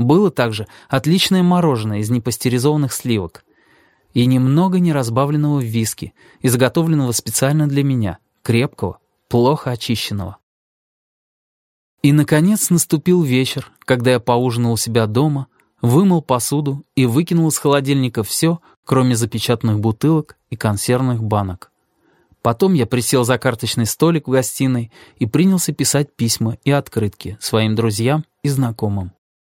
Было также отличное мороженое из непастеризованных сливок и немного неразбавленного виски, изготовленного специально для меня, крепкого, плохо очищенного. И, наконец, наступил вечер, когда я поужинал у себя дома, вымыл посуду и выкинул из холодильника все, кроме запечатанных бутылок и консервных банок. Потом я присел за карточный столик в гостиной и принялся писать письма и открытки своим друзьям и знакомым.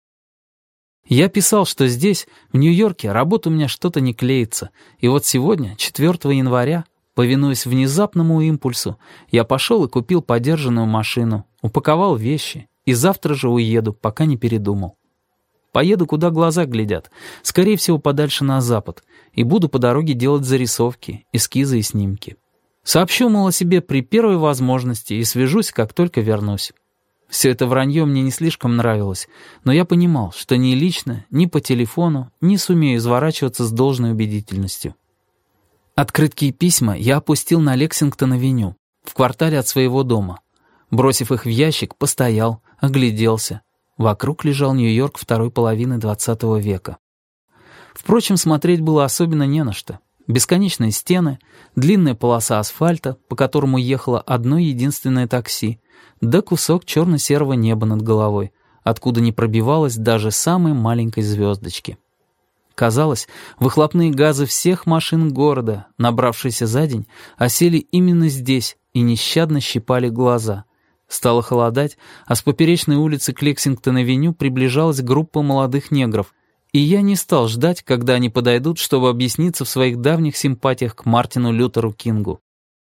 Я писал, что здесь, в Нью-Йорке, работа у меня что-то не клеится, и вот сегодня, 4 января, повинуясь внезапному импульсу, я пошел и купил подержанную машину, упаковал вещи и завтра же уеду, пока не передумал. Поеду, куда глаза глядят, скорее всего, подальше на запад, и буду по дороге делать зарисовки, эскизы и снимки. Сообщу, мол, о себе при первой возможности и свяжусь, как только вернусь. Все это вранье мне не слишком нравилось, но я понимал, что ни лично, ни по телефону не сумею изворачиваться с должной убедительностью. Открытки и письма я опустил на Лексингтон-авеню, в квартале от своего дома. Бросив их в ящик, постоял, огляделся. Вокруг лежал Нью-Йорк второй половины XX века. Впрочем, смотреть было особенно не на что. Бесконечные стены, длинная полоса асфальта, по которому ехало одно единственное такси, да кусок черно-серого неба над головой, откуда не пробивалась даже самой маленькой звездочки. Казалось, выхлопные газы всех машин города, набравшиеся за день, осели именно здесь и нещадно щипали глаза. Стало холодать, а с поперечной улицы к Лексингтон-авеню приближалась группа молодых негров, и я не стал ждать, когда они подойдут, чтобы объясниться в своих давних симпатиях к Мартину Лютеру Кингу.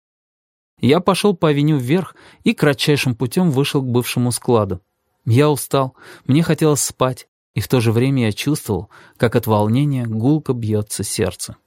Я пошел по авеню вверх и кратчайшим путем вышел к бывшему складу. Я устал, мне хотелось спать, и в то же время я чувствовал, как от волнения гулко бьется сердце.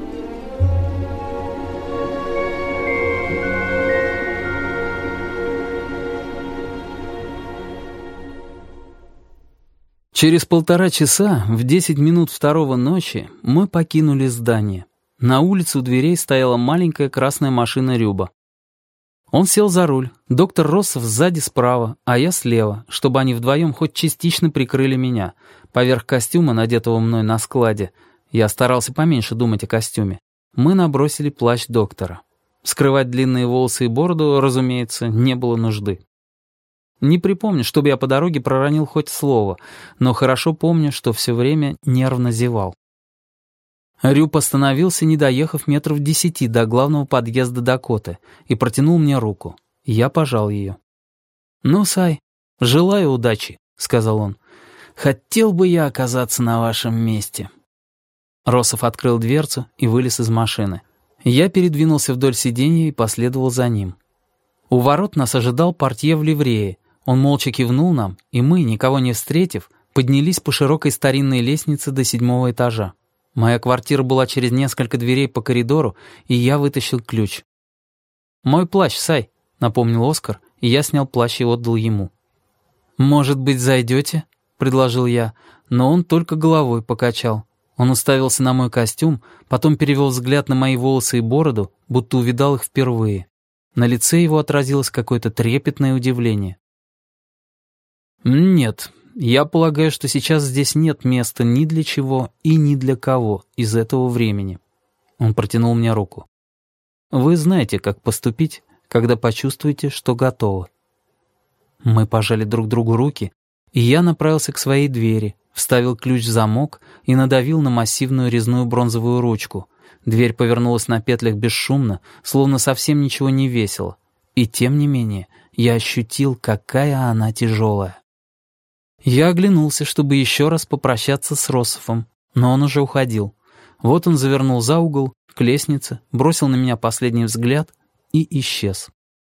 Через 1,5 часа, в 10 минут 2 ночи, мы покинули здание. На улице у дверей стояла маленькая красная машина Рюба. Он сел за руль, доктор Россов сзади справа, а я слева, чтобы они вдвоем хоть частично прикрыли меня. Поверх костюма, надетого мной на складе, я старался поменьше думать о костюме, мы набросили плащ доктора. Скрывать длинные волосы и бороду, разумеется, не было нужды. Не припомню, чтобы я по дороге проронил хоть слово, но хорошо помню, что все время нервно зевал. Рюб остановился, не доехав 10 метров до главного подъезда Дакоты, и протянул мне руку. Я пожал ее. «Ну, Сай, желаю удачи», — сказал он. «Хотел бы я оказаться на вашем месте». Россов открыл дверцу и вылез из машины. Я передвинулся вдоль сиденья и последовал за ним. У ворот нас ожидал портье в ливрее. Он молча кивнул нам, и мы, никого не встретив, поднялись по широкой старинной лестнице до 7-го этажа. Моя квартира была через несколько дверей по коридору, и я вытащил ключ. «Мой плащ, Сай», — напомнил Оскар, и я снял плащ и отдал ему. «Может быть, зайдете?» — предложил я, но он только головой покачал. Он уставился на мой костюм, потом перевел взгляд на мои волосы и бороду, будто увидал их впервые. На лице его отразилось какое-то трепетное удивление. «Нет, я полагаю, что сейчас здесь нет места ни для чего и ни для кого из этого времени». Он протянул мне руку. «Вы знаете, как поступить, когда почувствуете, что готовы». Мы пожали друг другу руки, и я направился к своей двери, вставил ключ в замок и надавил на массивную резную бронзовую ручку. Дверь повернулась на петлях бесшумно, словно совсем ничего не весило. И тем не менее я ощутил, какая она тяжелая. Я оглянулся, чтобы еще раз попрощаться с Россофом, но он уже уходил. Вот он завернул за угол, к лестнице, бросил на меня последний взгляд и исчез.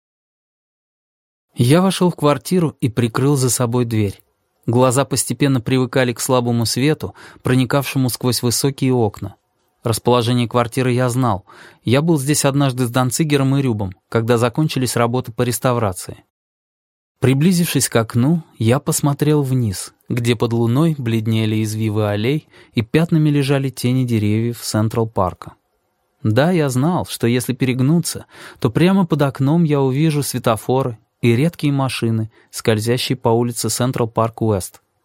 Я вошел в квартиру и прикрыл за собой дверь. Глаза постепенно привыкали к слабому свету, проникавшему сквозь высокие окна. Расположение квартиры я знал. Я был здесь однажды с Данцигером и Рюбом, когда закончились работы по реставрации. Приблизившись к окну, я посмотрел вниз, где под луной бледнели извивы аллей и пятнами лежали тени деревьев Централ-парка. Да, я знал, что если перегнуться, то прямо под окном я увижу светофоры и редкие машины, скользящие по улице Централ-парк-Уэст.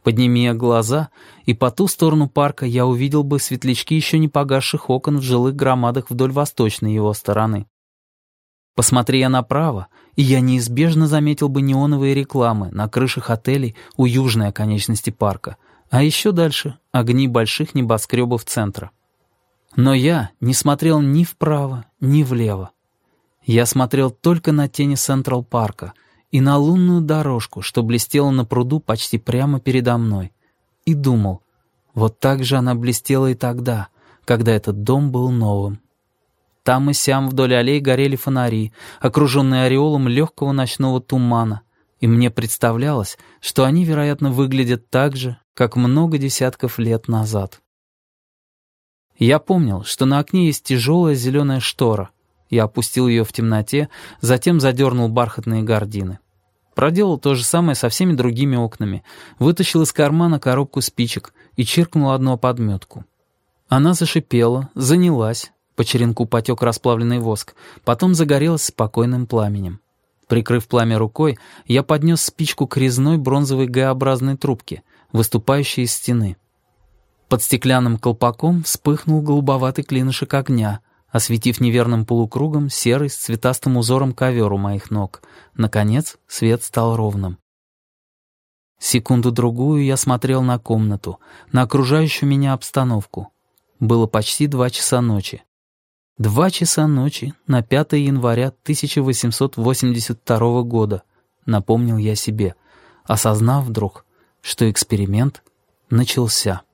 Подними я глаза, и по ту сторону парка я увидел бы светлячки еще не погасших окон в жилых громадах вдоль восточной его стороны. Посмотри я направо, и я неизбежно заметил бы неоновые рекламы на крышах отелей у южной оконечности парка, а еще дальше — огни больших небоскребов центра. Но я не смотрел ни вправо, ни влево. Я смотрел только на тени Централ-парка и на лунную дорожку, что блестела на пруду почти прямо передо мной, и думал, вот так же она блестела и тогда, когда этот дом был новым. Там и сям вдоль аллей горели фонари, окруженные ореолом легкого ночного тумана, и мне представлялось, что они, вероятно, выглядят так же, как много десятков лет назад. Я помнил, что на окне есть тяжелая зеленая штора. Я опустил ее в темноте, затем задернул бархатные гардины. Проделал то же самое со всеми другими окнами, вытащил из кармана коробку спичек и чиркнул одну о подметку. Она зашипела, занялась, по черенку потек расплавленный воск, потом загорелась спокойным пламенем. Прикрыв пламя рукой, я поднес спичку к резной бронзовой Г-образной трубке, выступающей из стены. Под стеклянным колпаком вспыхнул голубоватый клинышек огня, осветив неверным полукругом серый с цветастым узором ковер у моих ног. Наконец, свет стал ровным. Секунду-другую я смотрел на комнату, на окружающую меня обстановку. Было почти 2 часа ночи. 2 часа ночи на 5 января 1882 года, напомнил я себе, осознав вдруг, что эксперимент начался.